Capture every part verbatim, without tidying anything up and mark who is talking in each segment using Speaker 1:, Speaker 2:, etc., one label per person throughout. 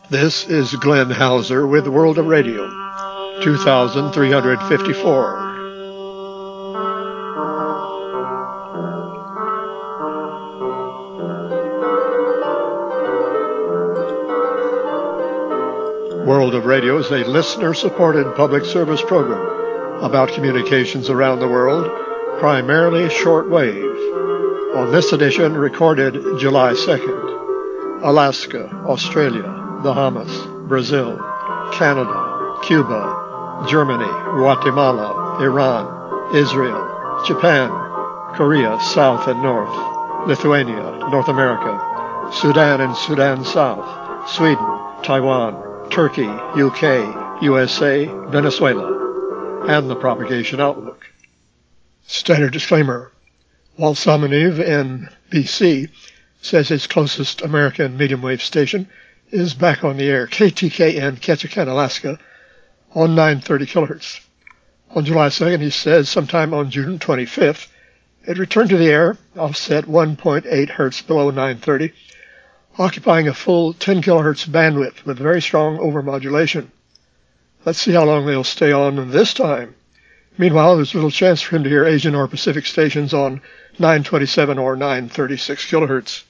Speaker 1: This is Glenn Hauser with World of Radio, two thousand three hundred fifty-four. World of Radio is a listener-supported public service program about communications around the world, primarily shortwave. On this edition, recorded July second, Alaska, Australia, Bahamas, Brazil, Canada, Cuba, Germany, Guatemala, Iran, Israel, Japan, Korea, South and North, Lithuania, North America, Sudan and Sudan South, Sweden, Taiwan, Turkey, U K, U S A, Venezuela, and the propagation outlook. Standard disclaimer. Walt Salmoniv in B C says his closest American medium wave station is back on the air, K T K N, Ketchikan, Alaska, on nine thirty kilohertz. On July second, he says sometime on June twenty-fifth, it returned to the air, offset one point eight hertz below nine thirty, occupying a full ten kilohertz bandwidth with very strong overmodulation. Let's see how long they'll stay on this time. Meanwhile, there's little chance for him to hear Asian or Pacific stations on nine twenty-seven or nine thirty-six kilohertz.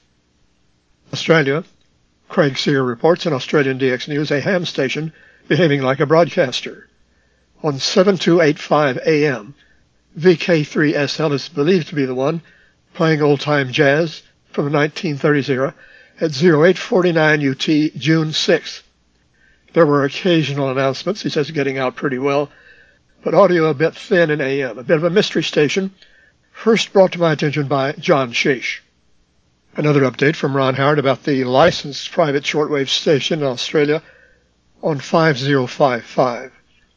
Speaker 1: Australia. Craig Sear reports in Australian D X News a ham station behaving like a broadcaster. On seven two eighty-five A M, V K three S L is believed to be the one playing old-time jazz from the nineteen thirties era at oh eight forty-nine U T, June sixth. There were occasional announcements, he says, getting out pretty well, but audio a bit thin in A M, a bit of a mystery station, first brought to my attention by John Sheesh. Another update from Ron Howard about the licensed private shortwave station in Australia on five oh five five.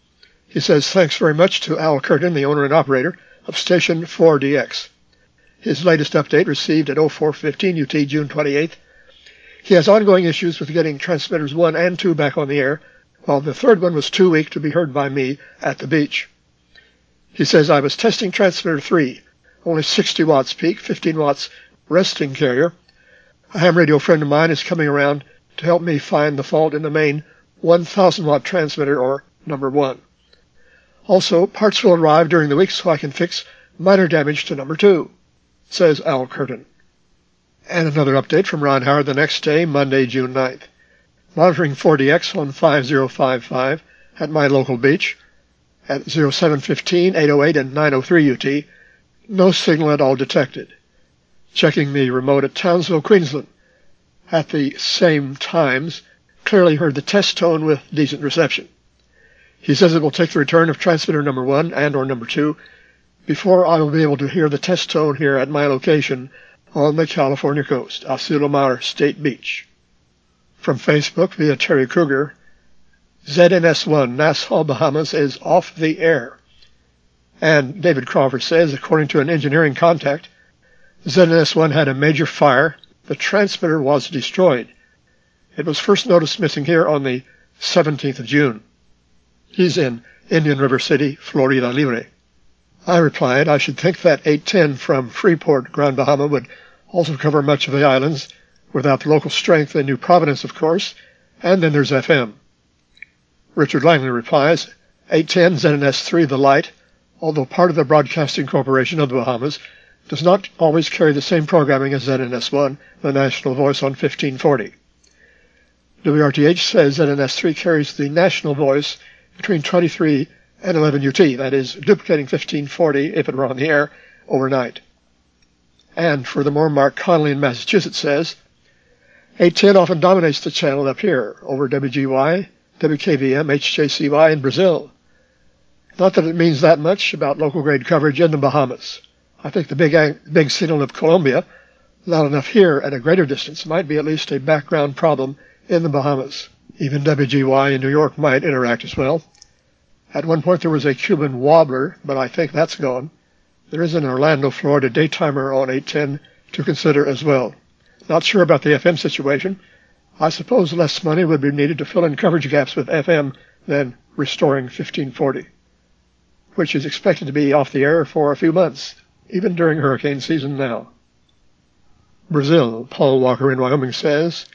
Speaker 1: He says, thanks very much to Al Curtin, the owner and operator of station four D X. His latest update received at oh four fifteen U T, June twenty-eighth. He has ongoing issues with getting transmitters one and two back on the air, while the third one was too weak to be heard by me at the beach. He says, I was testing transmitter three, only sixty watts peak, fifteen watts resting carrier. A ham radio friend of mine is coming around to help me find the fault in the main one thousand watt transmitter, or number one. Also, parts will arrive during the week so I can fix minor damage to number two, says Al Curtin. And another update from Ron Howard the next day, Monday, June ninth. Monitoring four D X on five oh five five at my local beach at oh seven fifteen, eight oh eight, and nine oh three U T. No signal at all detected. Checking the remote at Townsville, Queensland. At the same times, clearly heard the test tone with decent reception. He says it will take the return of transmitter number one and or number two before I will be able to hear the test tone here at my location on the California coast, Asilomar State Beach. From Facebook via Terry Kruger, Z N S one, Nassau, Bahamas, is off the air. And David Crawford says, according to an engineering contact, Z N S one had a major fire. The transmitter was destroyed. It was first noticed missing here on the seventeenth of June. He's in Indian River City, Florida Libre. I replied, I should think that eight ten from Freeport, Grand Bahama, would also cover much of the islands, without the local strength in New Providence, of course, and then there's F M. Richard Langley replies, eight ten Z N S three, the light, although part of the Broadcasting Corporation of the Bahamas, does not always carry the same programming as Z N S one, the national voice on fifteen forty. W R T H says Z N S three carries the national voice between twenty-three and eleven U T, that is, duplicating fifteen forty if it were on the air overnight. And furthermore, Mark Connolly in Massachusetts says, eight ten often dominates the channel up here over W G Y, W K V M, H J C Y in Brazil. Not that it means that much about local grade coverage in the Bahamas. I think the big, big signal of Colombia, loud enough here at a greater distance, might be at least a background problem in the Bahamas. Even W G Y in New York might interact as well. At one point there was a Cuban wobbler, but I think that's gone. There is an Orlando, Florida daytimer on eight ten to consider as well. Not sure about the F M situation. I suppose less money would be needed to fill in coverage gaps with F M than restoring fifteen forty, which is expected to be off the air for a few months, even during hurricane season now. Brazil, Paul Walker in Wyoming says,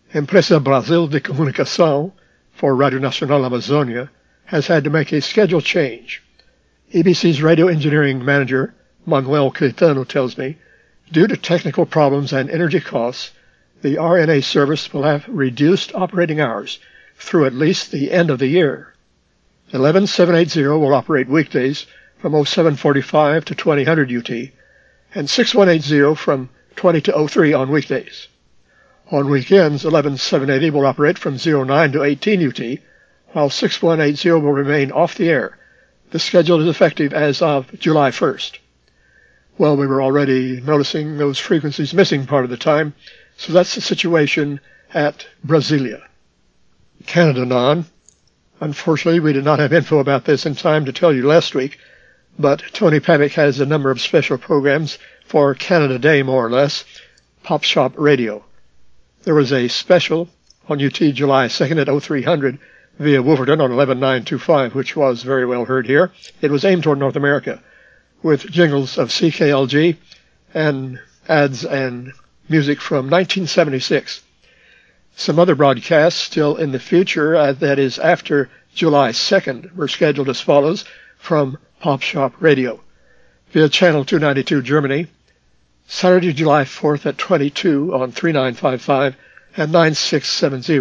Speaker 1: Empresa Brasil de Comunicação for Radio Nacional Amazonia has had to make a schedule change. E B C's radio engineering manager, Manuel Caetano, tells me, due to technical problems and energy costs, the R N A service will have reduced operating hours through at least the end of the year. eleven seven eighty will operate weekdays from oh seven forty-five to twenty hundred U T, and sixty-one eighty from twenty to oh three on weekdays. On weekends, eleven seven eighty will operate from oh nine to eighteen U T, while sixty-one eighty will remain off the air. The schedule is effective as of July first. Well, we were already noticing those frequencies missing part of the time, so that's the situation at Brasilia. Canada non. Unfortunately, we did not have info about this in time to tell you last week, but Tony Pavick has a number of special programs for Canada Day, more or less, Pop Shop Radio. There was a special on U T July second at oh three hundred via Wolverton on eleven nine twenty-five, which was very well heard here. It was aimed toward North America, with jingles of C K L G and ads and music from nineteen seventy-six. Some other broadcasts still in the future, uh, that is after July second, were scheduled as follows from Pop Shop Radio. Via Channel two ninety-two Germany, Saturday, July fourth at twenty-two on thirty-nine fifty-five and ninety-six seventy.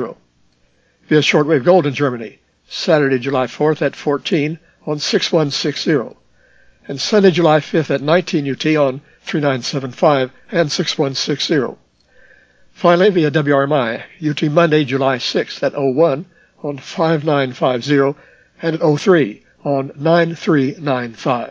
Speaker 1: Via Shortwave Gold in Germany, Saturday, July fourth at fourteen on sixty-one sixty. And Sunday, July fifth at nineteen U T on thirty-nine seventy-five and sixty-one sixty. Finally, via W R M I, U T Monday, July sixth at oh one on fifty-nine fifty and at oh three on ninety-three ninety-five.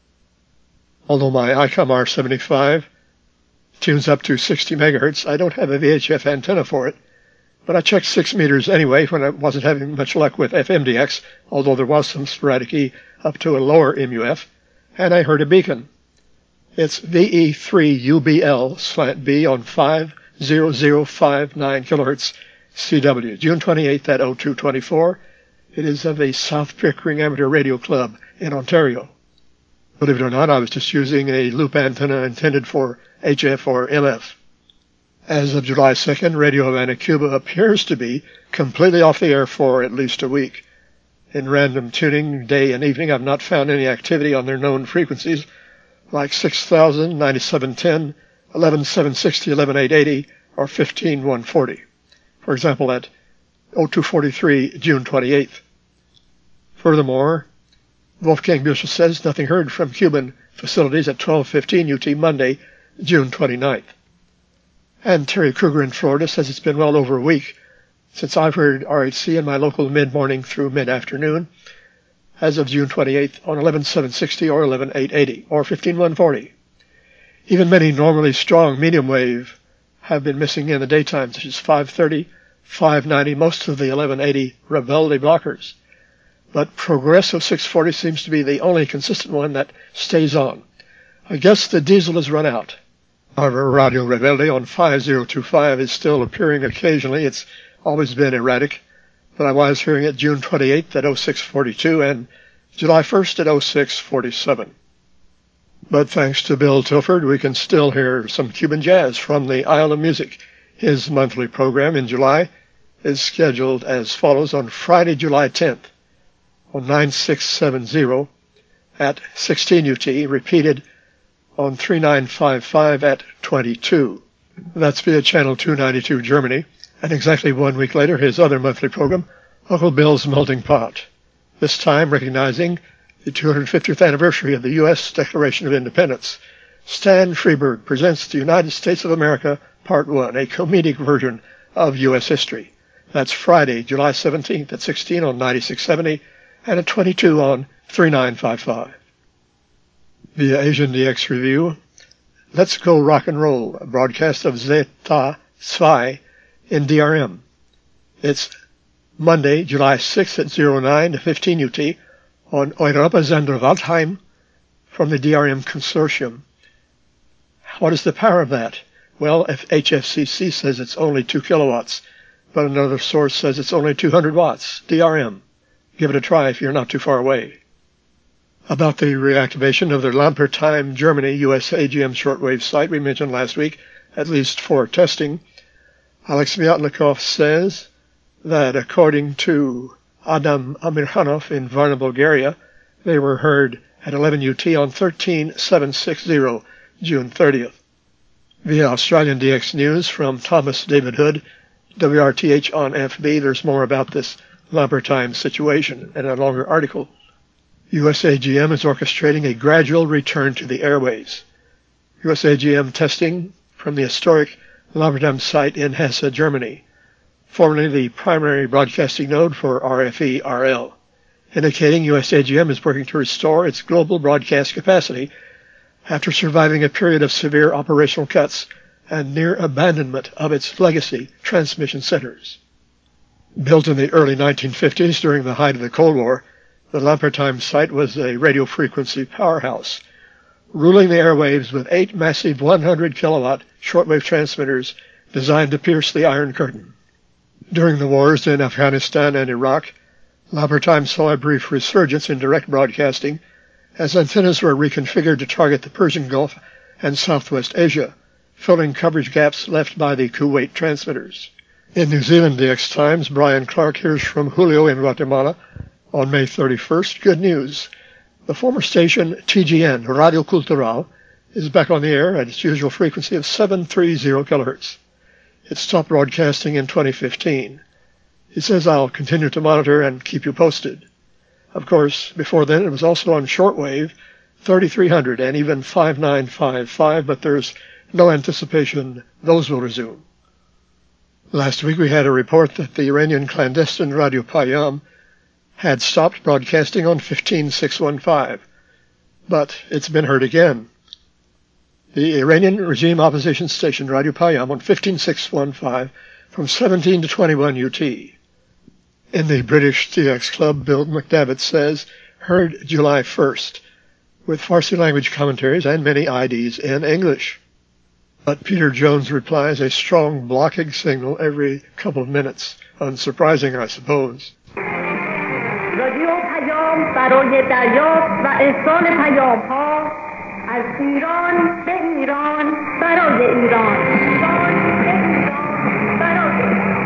Speaker 1: Although my ICOM R seventy-five tunes up to sixty megahertz, I don't have a V H F antenna for it, but I checked six meters anyway when I wasn't having much luck with F M D X, although there was some sporadic E up to a lower M U F, and I heard a beacon. It's V E three U B L slant B on five zero zero five nine kilohertz C W, June twenty-eighth at oh two twenty-four. It is of the South Pickering Amateur Radio Club in Ontario. Believe it or not, I was just using a loop antenna intended for H F or M F. As of July second, Radio Havana, Cuba appears to be completely off the air for at least a week. In random tuning, day and evening, I've not found any activity on their known frequencies, like six thousand, ninety-seven ten, eleven seven sixty, eleven eight eighty, or fifteen one forty. For example, at oh two forty-three, June twenty-eighth. Furthermore, Wolfgang Büchel says nothing heard from Cuban facilities at twelve fifteen U T Monday, June twenty-ninth. And Terry Kruger in Florida says it's been well over a week since I've heard R H C in my local mid-morning through mid-afternoon, as of June twenty-eighth on eleven seven sixty or eleven eight eighty or fifteen one forty. Even many normally strong medium wave have been missing in the daytime, such as five thirty, five ninety, most of the eleven eighty Rebelde blockers. But Progresso six forty seems to be the only consistent one that stays on. I guess the diesel has run out. However, Radio Rebelde on five zero two five is still appearing occasionally. It's always been erratic, but I was hearing it June twenty-eighth at oh six forty-two and July first at oh six forty-seven. But thanks to Bill Tilford, we can still hear some Cuban jazz from the Isle of Music. His monthly program in July is scheduled as follows on Friday, July tenth on ninety-six seventy at sixteen U T, repeated on thirty-nine fifty-five at twenty-two. That's via Channel two ninety-two Germany. And exactly one week later, his other monthly program, Uncle Bill's Melting Pot, this time recognizing the two hundred fiftieth anniversary of the U S Declaration of Independence. Stan Freberg presents the United States of America, Part one, a comedic version of U S history. That's Friday, July seventeenth at sixteen on ninety-six seventy and at twenty-two on thirty-nine fifty-five. Via Asian D X Review, Let's Go Rock and Roll, a broadcast of Zeta Zwei in D R M. It's Monday, July sixth at oh nine to fifteen U T on Europa Sender Waldheim from the D R M Consortium. What is the power of that? Well, if H F C C says it's only two kilowatts, but another source says it's only two hundred watts, D R M. Give it a try if you're not too far away. About the reactivation of their Lampertheim, Germany, U S A G M shortwave site we mentioned last week, at least for testing, Alex Myatnikov says that according to Adam Amirhanov in Varna, Bulgaria, they were heard at eleven U T on thirteen seven sixty, June thirtieth. Via Australian D X News from Thomas David Hood, W R T H on F B, there's more about this Lampertime situation in a longer article. U S A G M is orchestrating a gradual return to the airways. U S A G M testing from the historic Lampertime site in Hesse, Germany, formerly the primary broadcasting node for R F E R L, indicating U S A G M is working to restore its global broadcast capacity after surviving a period of severe operational cuts and near abandonment of its legacy transmission centers. Built in the early nineteen fifties during the height of the Cold War, the Lampertime site was a radio frequency powerhouse, ruling the airwaves with eight massive one hundred kilowatt shortwave transmitters designed to pierce the Iron Curtain. During the wars in Afghanistan and Iraq, Lampertime saw a brief resurgence in direct broadcasting as antennas were reconfigured to target the Persian Gulf and Southwest Asia, filling coverage gaps left by the Kuwait transmitters. In New Zealand D X Times, Brian Clark hears from Julio in Guatemala on May thirty-first. Good news. The former station T G N, Radio Cultural, is back on the air at its usual frequency of seven thirty kilohertz. It stopped broadcasting in twenty fifteen. He says, I'll continue to monitor and keep you posted. Of course, before then it was also on shortwave, thirty-three hundred and even five nine five five, but there's no anticipation those will resume. Last week we had a report that the Iranian clandestine Radio Payam had stopped broadcasting on fifteen six fifteen, but it's been heard again. The Iranian regime opposition station Radio Payam on fifteen six fifteen from seventeen to twenty-one U T. In the British D X Club, Bill McDavitt says, heard July first, with Farsi language commentaries and many I Ds in English. But Peter Jones replies, a strong blocking signal every couple of minutes. Unsurprising, I suppose.
Speaker 2: رادیو پیام برای دریافت و ارسال پیام‌ها از ایران به ایران برای ایران ایران به ایران برای ایران.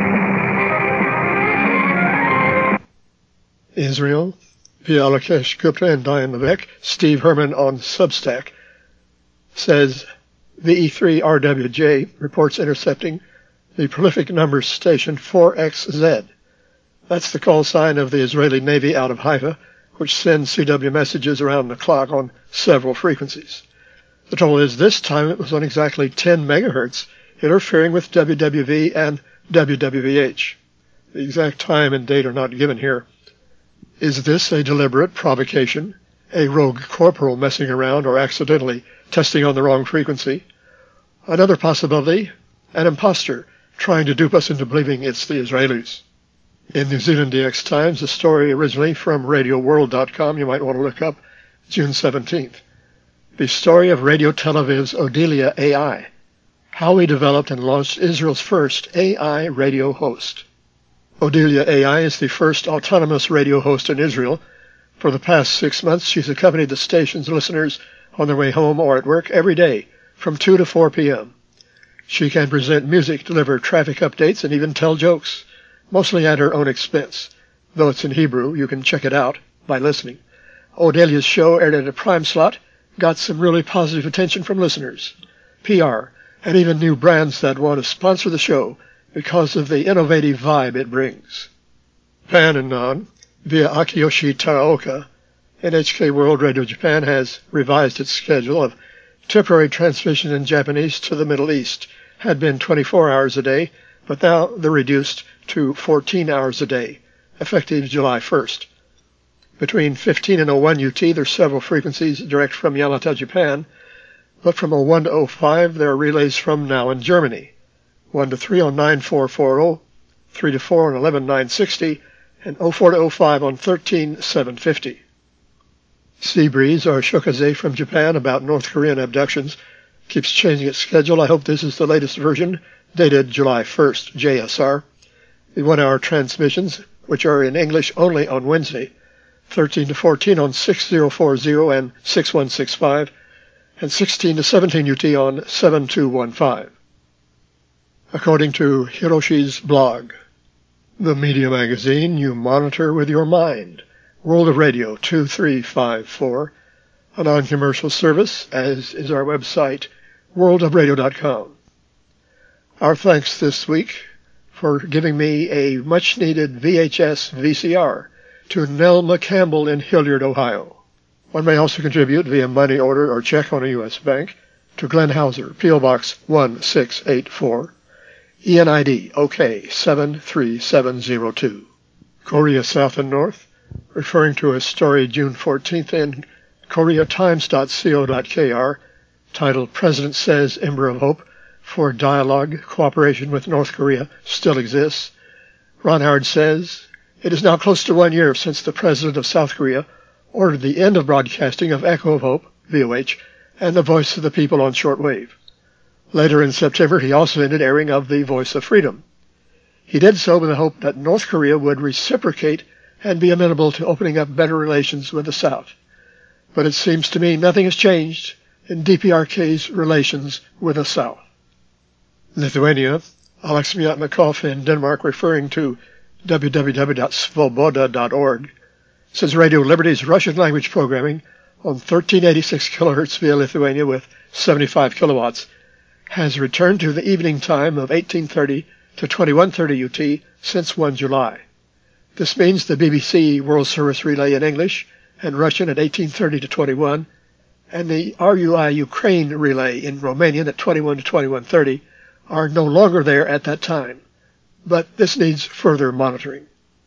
Speaker 1: Israel, via Alakesh Gupta and Diane Levesque. Steve Herman on Substack says V E three R W J reports intercepting the prolific numbers station four X Z. That's the call sign of the Israeli Navy out of Haifa, which sends C W messages around the clock on several frequencies. The trouble is, this time it was on exactly ten megahertz, interfering with W W V and W W V H. The exact time and date are not given here. Is this a deliberate provocation, a rogue corporal messing around or accidentally testing on the wrong frequency? Another possibility, an imposter trying to dupe us into believing it's the Israelis. In New Zealand D X Times, a story originally from radio world dot com you might want to look up, June seventeenth. The story of Radio Tel Aviv's Odelia A I, how we developed and launched Israel's first A I radio host. Odelia A I is the first autonomous radio host in Israel. For the past six months, she's accompanied the station's listeners on their way home or at work every day from two to four p.m. She can present music, deliver traffic updates, and even tell jokes, mostly at her own expense. Though it's in Hebrew, you can check it out by listening. Odelia's show, aired at a prime slot, got some really positive attention from listeners, P R, and even new brands that want to sponsor the show because of the innovative vibe it brings. Japan and non, via Akiyoshi Taraoka, N H K World Radio Japan has revised its schedule of temporary transmission in Japanese to the Middle East. Had been twenty-four hours a day, but now they're reduced to fourteen hours a day, effective July first. Between fifteen and oh one U T, there's several frequencies direct from Yamata, Japan, but from oh one to oh five, there are relays from now in Germany. one to three on nine four forty, three to four on eleven nine sixty, and oh four to oh five on thirteen seven fifty. Seabreeze, or Shokaze from Japan, about North Korean abductions, keeps changing its schedule. I hope this is the latest version, dated July first, J S R. The one-hour transmissions, which are in English only on Wednesday, thirteen to fourteen on sixty forty and sixty-one sixty-five, and sixteen to seventeen U T on seventy-two fifteen. according to Hiroshi's blog. The media magazine you monitor with your mind. World of Radio two three five four, a non-commercial service, as is our website, world of radio dot com. Our thanks this week for giving me a much-needed V H S V C R to Nelma Campbell in Hilliard, Ohio. One may also contribute via money order or check on a U S bank to Glenn Hauser, P O. Box one six eight four, E N I D O K seven three seven zero two. Korea South and North, referring to a story June fourteenth in korea times dot co dot k r titled President Says Ember of Hope for Dialogue, Cooperation with North Korea Still Exists. Ron Howard says, it is now close to one year since the President of South Korea ordered the end of broadcasting of Echo of Hope, V O H, and the Voice of the People on shortwave. Later in September, he also ended airing of the Voice of Freedom. He did so with the hope that North Korea would reciprocate and be amenable to opening up better relations with the South. But it seems to me nothing has changed in D P R K's relations with the South. Lithuania, Alex Myatnikov in Denmark, referring to w w w dot svoboda dot org, says Radio Liberty's Russian language programming on thirteen eighty-six kilohertz via Lithuania with seventy-five kilowatts has returned to the evening time of eighteen thirty to twenty-one thirty U T since the first of July. This means the B B C World Service relay in English and Russian at eighteen thirty to twenty-one, and the R U I Ukraine relay in Romanian at twenty-one to twenty-one thirty are no longer there at that time, but this needs further monitoring.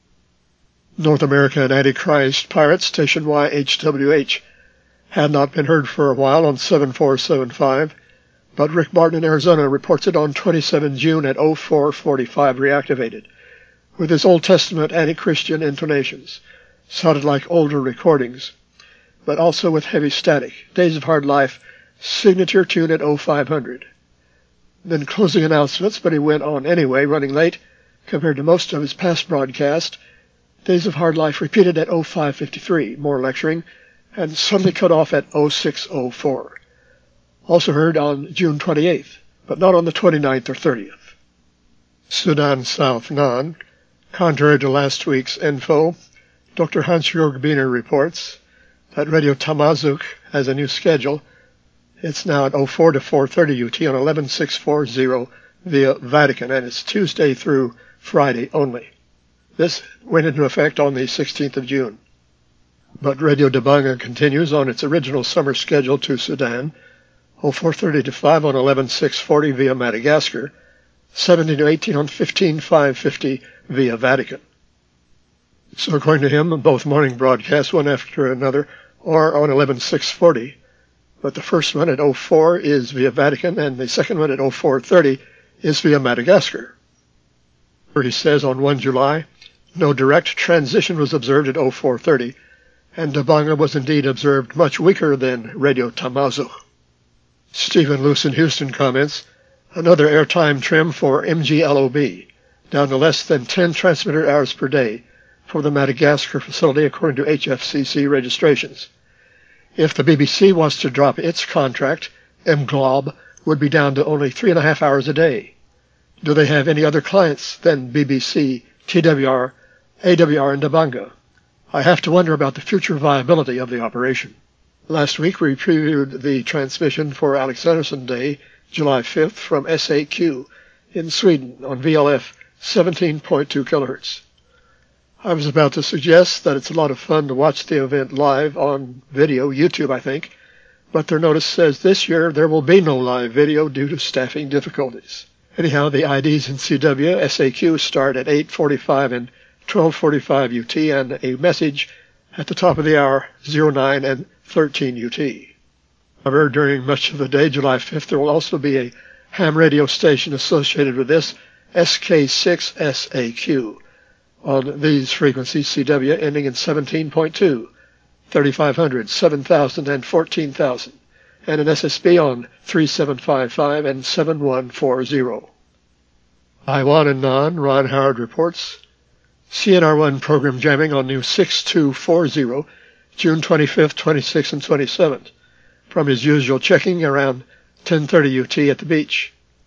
Speaker 1: North American Antichrist Pirates, station Y H W H, had not been heard for a while on seven four seven five, but Rick Martin in Arizona reports it on the twenty-seventh of June at oh four forty-five reactivated, with his Old Testament anti-Christian intonations. Sounded like older recordings, but also with heavy static. Days of Hard Life, signature tune at oh five hundred. Then closing announcements, but he went on anyway, running late compared to most of his past broadcasts. Days of Hard Life repeated at oh five fifty-three, more lecturing, and suddenly cut off at oh six oh four. Also heard on June twenty-eighth, but not on the twenty-ninth or thirtieth. Sudan South Nan, contrary to last week's info, Doctor Hans-Jörg Biener reports that Radio Tamazuk has a new schedule. It's now at oh four to four thirty U T on eleven six forty via Vatican, and it's Tuesday through Friday only. This went into effect on the sixteenth of June. But Radio Dabanga continues on its original summer schedule to Sudan, oh four thirty to five on eleven six forty via Madagascar, seventeen to eighteen on fifteen five fifty via Vatican. So according to him, both morning broadcasts, one after another, are on eleven six forty, but the first one at oh four is via Vatican, and the second one at oh four thirty is via Madagascar. Where he says on the first of July, no direct transition was observed at oh four thirty, and Dabanga was indeed observed much weaker than Radio Tamazuk. Stephen Luce in Houston comments, another airtime trim for M G L O B, down to less than ten transmitter hours per day for the Madagascar facility according to H F C C registrations. If the B B C wants to drop its contract, M G L O B would be down to only three and a half hours a day. Do they have any other clients than B B C, T W R, A W R, and Dabanga? I have to wonder about the future viability of the operation. Last week we previewed the transmission for Alexanderson Day, July fifth, from S A Q in Sweden on V L F seventeen point two kilohertz. I was about to suggest that it's a lot of fun to watch the event live on video, YouTube I think, but their notice says this year there will be no live video due to staffing difficulties. Anyhow, the I Ds in C W, S A Q start at eight forty-five and twelve forty-five U T, and a message at the top of the hour, oh nine and thirteen U T. However, during much of the day, July fifth, there will also be a ham radio station associated with this, S K six S A Q, on these frequencies, C W, ending in seventeen point two, thirty-five hundred, seven thousand, and fourteen thousand, and an S S B on three seven five five and seven one four zero. Taiwan and Nan, Ron Howard reports, C N R one program jamming on new six two four zero, June twenty-fifth, twenty-sixth, and twenty-seventh, from his usual checking around ten thirty U T at the beach.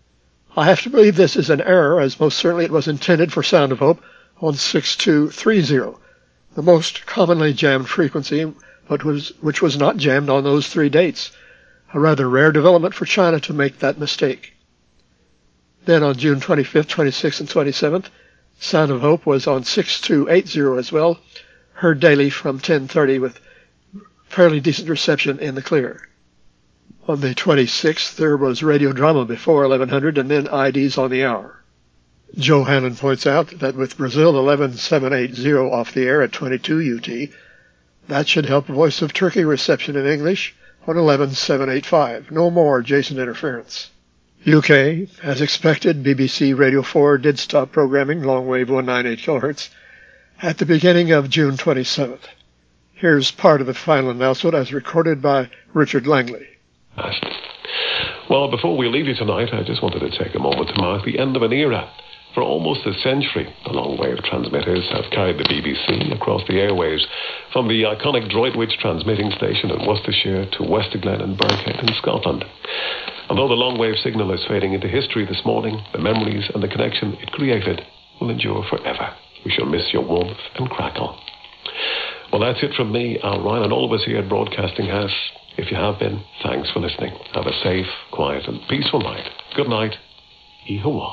Speaker 1: I have to believe this is an error, as most certainly it was intended for Sound of Hope on six two three zero, the most commonly jammed frequency, but was, which was not jammed on those three dates, a rather rare development for China to make that mistake. Then on June twenty-fifth, twenty-sixth, and twenty-seventh, Sound of Hope was on six two eight zero as well, heard daily from ten thirty with fairly decent reception in the clear. On the twenty-sixth, there was radio drama before eleven hundred and then I Ds on the hour. Joe Hanlon points out that with Brazil eleven seven eighty off the air at twenty-two U T, that should help Voice of Turkey reception in English on eleven seven eighty-five. No more Jason interference. U K, as expected, B B C Radio four did stop programming longwave one ninety-eight kilohertz at the beginning of June twenty-seventh. Here's part of the final announcement as recorded by Richard Langley.
Speaker 3: Well, before we leave you tonight, I just wanted to take a moment to mark the end of an era. For almost a century, the long-wave transmitters have carried the B B C across the airwaves, from the iconic Droitwich transmitting station in Worcestershire to Westerglen and Birkhead in Scotland. Although the long-wave signal is fading into history this morning, the memories and the connection it created will endure forever. We shall miss your warmth and crackle. Well, that's it from me, Al Ryan, and all of us here at Broadcasting House. If you have been, thanks for listening. Have a safe, quiet, and peaceful night. Good night. Ihawa.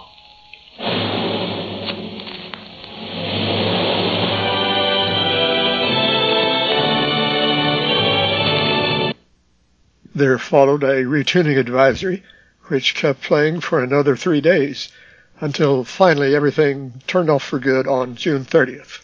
Speaker 1: There followed a retuning advisory, which kept playing for another three days, until finally everything turned off for good on June thirtieth.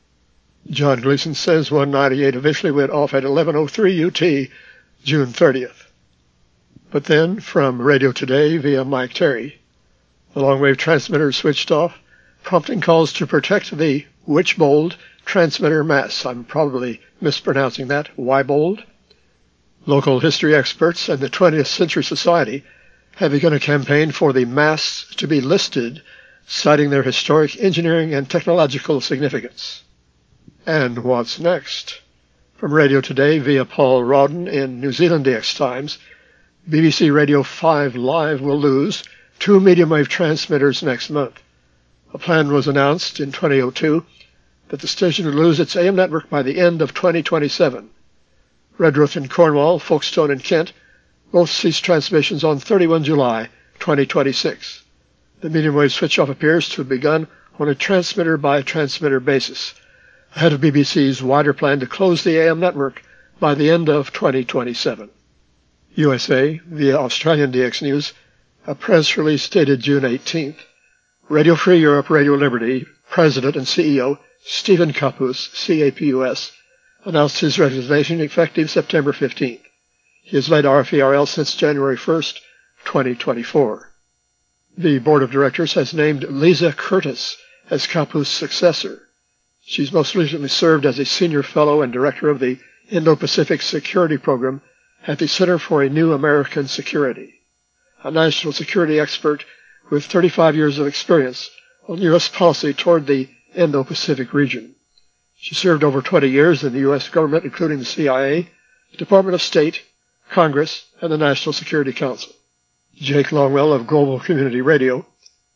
Speaker 1: John Gleason says one ninety-eight officially went off at eleven oh three U T, June thirtieth. But then, from Radio Today via Mike Terry, the long-wave transmitter switched off, prompting calls to protect the Wychbold transmitter masts. I'm probably mispronouncing that. Wybold? Local history experts and the twentieth Century Society have begun a campaign for the masts to be listed, citing their historic engineering and technological significance. And what's next? From Radio Today via Paul Rawdon in New Zealand D X Times, B B C Radio five Live will lose two medium-wave transmitters next month. A plan was announced in twenty oh two that the station would lose its A M network by the end of twenty twenty-seven. Redruth in Cornwall, Folkestone in Kent both cease transmissions on thirty-first of July, twenty twenty-six. The medium-wave switch-off appears to have begun on a transmitter-by-transmitter basis, ahead of B B C's wider plan to close the A M network by the end of twenty twenty-seven. U S A, via Australian D X News, a press release dated June eighteenth, Radio Free Europe, Radio Liberty, President and C E O Stephen Capus, C A P U S, announced his resignation effective September fifteenth. He has led R F E R L since January first, twenty twenty-four. The board of directors has named Lisa Curtis as Capus' successor. She's most recently served as a senior fellow and director of the Indo-Pacific Security Program at the Center for a New American Security, a national security expert with thirty-five years of experience on U S policy toward the Indo-Pacific region. She served over twenty years in the U S government, including the C I A, the Department of State, Congress, and the National Security Council. Jake Longwell of Global Community Radio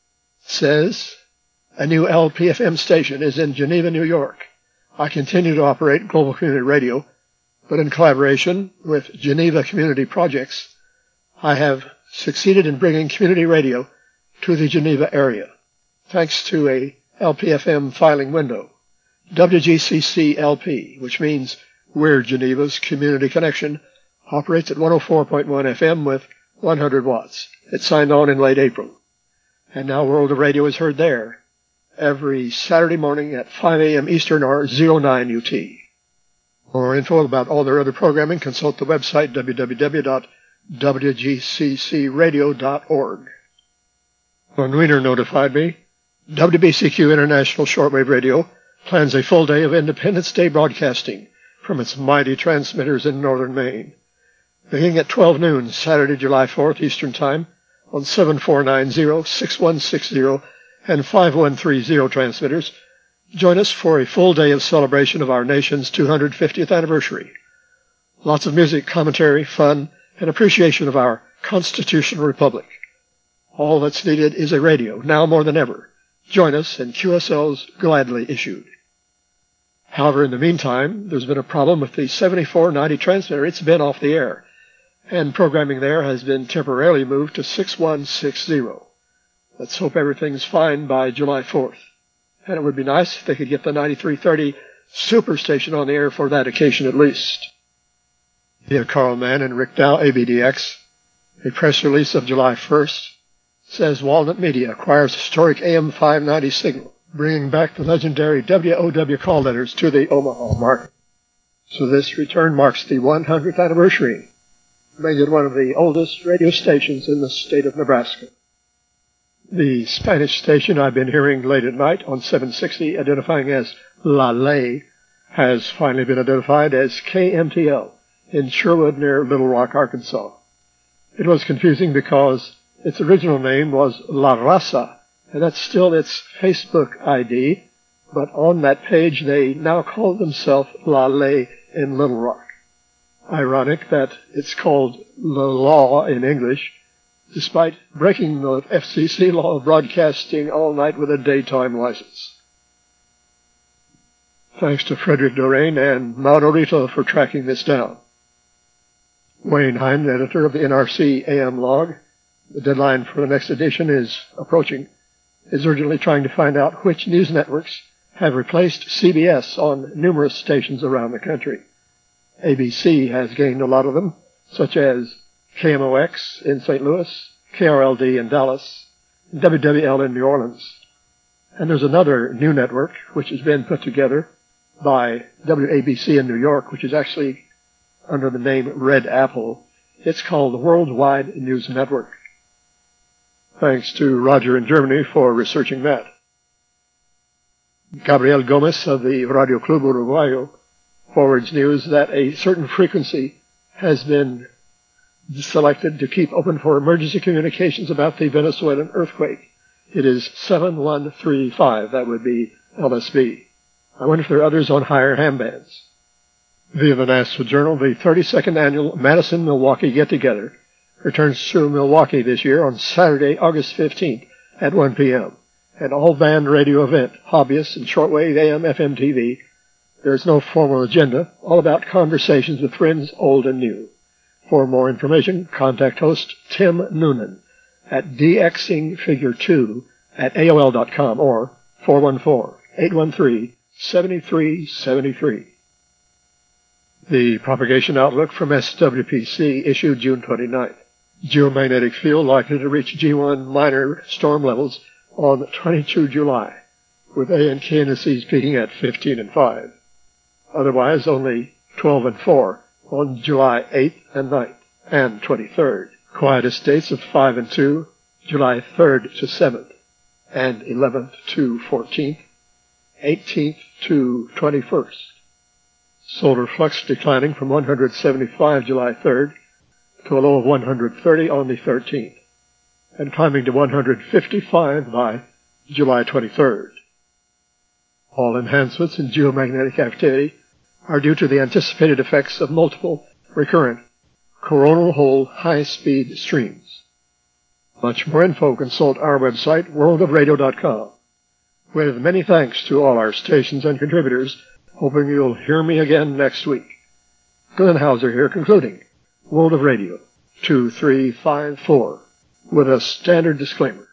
Speaker 1: says, a new L P F M station is in Geneva, New York. I continue to operate Global Community Radio, but in collaboration with Geneva Community Projects, I have succeeded in bringing community radio to the Geneva area, thanks to a L P F M filing window. W G C C L P, which means We're Geneva's Community Connection, operates at one oh four point one F M with one hundred watts. It signed on in late April. And now World of Radio is heard there every Saturday morning at five a.m. Eastern or oh nine U T. For more info about all their other programming, consult the website w w w dot w g c c radio dot org. Von Wiener notified me, W B C Q International Shortwave Radio plans a full day of Independence Day broadcasting from its mighty transmitters in northern Maine. Beginning at twelve noon, Saturday, July fourth, Eastern Time, on seven four nine zero, six one six zero and five one three zero transmitters, join us for a full day of celebration of our nation's two hundred fiftieth anniversary. Lots of music, commentary, fun, and appreciation of our constitutional republic. All that's needed is a radio, now more than ever. Join us, and Q S L's gladly issued. However, in the meantime, there's been a problem with the seventy-four ninety transmitter. It's been off the air, and programming there has been temporarily moved to six one six zero. Let's hope everything's fine by July fourth. And it would be nice if they could get the ninety-three thirty superstation on the air for that occasion at least. Via Carl Mann and Rick Dow, A B D X, a press release of July first says Walnut Media acquires historic A M five ninety signal, bringing back the legendary W O W call letters to the Omaha market. So this return marks the one hundredth anniversary, making it one of the oldest radio stations in the state of Nebraska. The Spanish station I've been hearing late at night on seven sixty, identifying as La Ley, has finally been identified as K M T L in Sherwood near Little Rock, Arkansas. It was confusing because its original name was La Raza, and that's still its Facebook I D, but on that page they now call themselves La Ley in Little Rock. Ironic that it's called La Law in English, despite breaking the F C C law of broadcasting all night with a daytime license. Thanks to Frederick Dorain and Mauro Rito for tracking this down. Wayne Hine, editor of the N R C A M log, the deadline for the next edition is approaching, is urgently trying to find out which news networks have replaced C B S on numerous stations around the country. A B C has gained a lot of them, such as K M O X in Saint Louis, K R L D in Dallas, and W W L in New Orleans. And there's another new network which has been put together by W A B C in New York, which is actually under the name Red Apple. It's called the Worldwide News Network. Thanks to Roger in Germany for researching that. Gabriel Gomez of the Radio Club Uruguayo forwards news that a certain frequency has been selected to keep open for emergency communications about the Venezuelan earthquake. It is seven one three five. That would be L S B. I wonder if there are others on higher ham bands. Via the Nashville Journal, the thirty-second annual Madison-Milwaukee Get-Together returns to Milwaukee this year on Saturday, August fifteenth at one p.m. An all-band radio event, hobbyists and shortwave A M F M T V. There is no formal agenda, all about conversations with friends old and new. For more information, contact host Tim Noonan at dxing two at A O L dot com or four one four, eight one three, seven three seven three. The Propagation Outlook from S W P C issued June twenty-ninth. Geomagnetic field likely to reach G one minor storm levels on the twentieth of July, with A and K indices peaking at fifteen and five. Otherwise, only twelve and four on July eighth and ninth and twenty-third. Quietest dates of five and two, July third to seventh, and eleventh to fourteenth, eighteenth to twenty-first. Solar flux declining from one hundred seventy-five July third to a low of one hundred thirty on the thirteenth, and climbing to one hundred fifty-five by July twenty-third. All enhancements in geomagnetic activity are due to the anticipated effects of multiple recurrent coronal hole high-speed streams. Much more info, consult our website, world of radio dot com. With many thanks to all our stations and contributors, hoping you'll hear me again next week. Glenn Hauser here, concluding World of Radio two three five four with a standard disclaimer.